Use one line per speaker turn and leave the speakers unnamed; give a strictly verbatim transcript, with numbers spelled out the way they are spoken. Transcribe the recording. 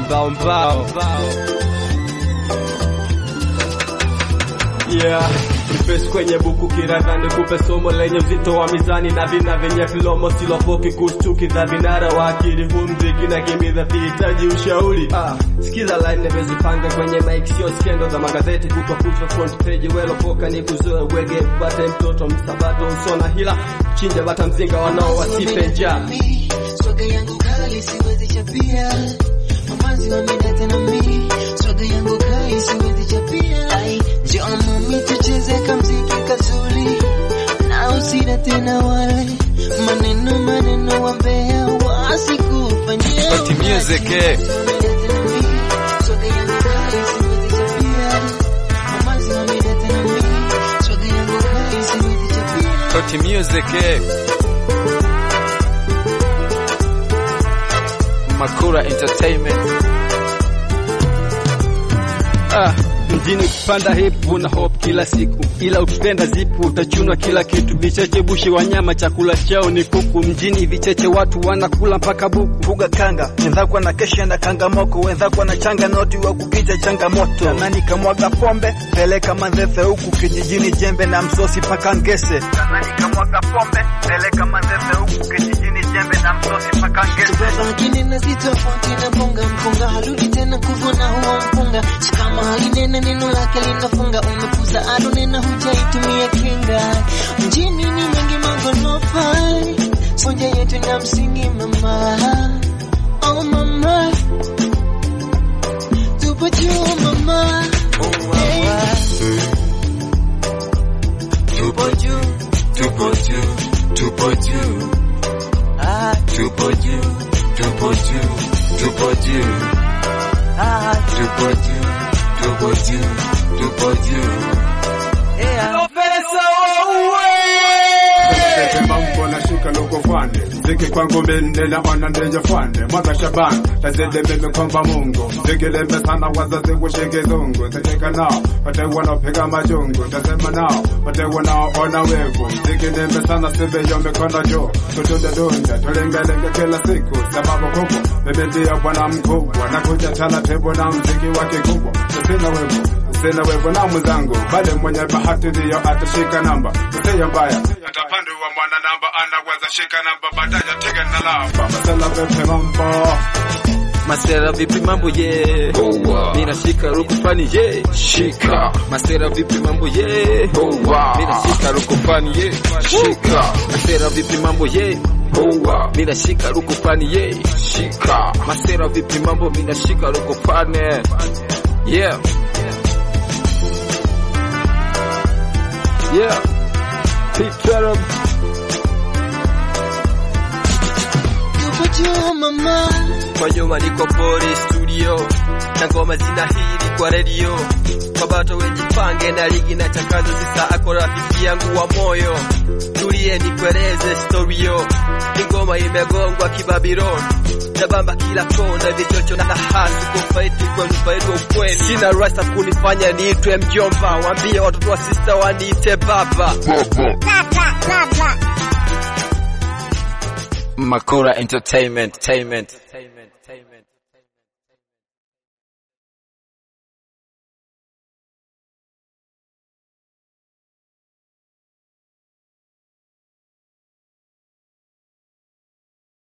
mbao mbao. Yeah, nipesi kwenye buku kirada nikupe somo lenye mzito wa mizani na vina venye filomo silopoki kustuki za vinara wa akili humziki na gimiza vihitaji ushauri. Ah, skiza line nebezipanga kwenye mic sio skendo za magazeti kutwa kutwa front page welo foka ni kuzoe wege bate mtoto msabato usona hila chinja bata mzinga wanao wasipe njaa.
Swaga yangu kali siwezi chapia mamanzi wamedata na mi swaga yangu kali siwezi chapia. Ai njoo mami tucheze kamziki kazuri na usida tena wale maneno maneno wambea wasikufanyia.
Party music eh.
Swaga yangu kali siwezi chapia mamanzi wamedata na mi swaga yangu kali siwezi chapia.
Party music eh. Makura Entertainment.
Ah, mjini kupanda hipu na hope kila siku, ila ukipenda zipu utachunwa kila kitu. Vicheche bushi wanyama chakula chao ni kuku, mjini vicheche watu wanakula mpaka buku.
Fuga kanga, wenzako na kesha na kanga moko, wenzako na changa noti wa kupita changamoto. Nani kamwaga pombe, peleka manzefe huku kijijini jembe na msosi paka ngese. Nani kamwaga pombe, peleka manzefe huku kijijini jembe na msosi paka ngese.
Baba kinena zitofauti na bonga mkonga harudi tena kuvuna huo mpunga. Kama halinena neno lake linafunga umepuza ado nena hujaitumia kinga. Mjini ni mengi magorofa moja yetu na msingi mama. Oh mama tupo juu mama. Hey. Tupo juu, tupo juu, tupo juu. Ah, tupo juu, tupo juu, tupo juu. Ah, tupo juu, tupo juu, tupo juu. Yeah.
Mambo na shika loko fande ziki kwangu mende na wana ndeja fande mwaka Shaban tazede meme kwamba Mungu ziki lembe sana wazazi kushike zungu ziteka nao pate wanapiga majungu tasema nao pate wanaona wevu ziki lembe sana simbe yome kona jo tutunde dunde tulengelenge kila siku sababu kubwa meme ndiyo bwana mkubwa na kuja tana tebo na mziki wake kubwa sina wevu sina wevu na mzangu bale mwenye bahati ndiyo atashika namba sio mbaya atapande wa mwana namba anaweza shika namba baadaye tega na lava masala vipi mambo
Masera vipi mambo ye oh, wow. Mina shika rukufani ye shika Masera vipi mambo ye oh, wow. Mina shika rukufani ye shika Masera vipi mambo ye oh, wow. Mina shika rukufani ye shika Masera vipi mambo mina shika rukufani yeah yeah Picture
Tupo juu mama.
Kwa nyuma niko pori studio na ngoma zinahiri kwa radio. Kwa bato wejipange na ligi na chakazo sisa ako rafiki yangu wa moyo. Tulie nikueleze story yo. Ngoma imegongwa kibabiloni. Nabamba kila kona vichocho na hasu kufaiti kwa nufaiti ukweli. Sina rasta kunifanya niitwe mjomba. Waambie watoto wa sister waniite baba.
Makura Entertainment, entertainment.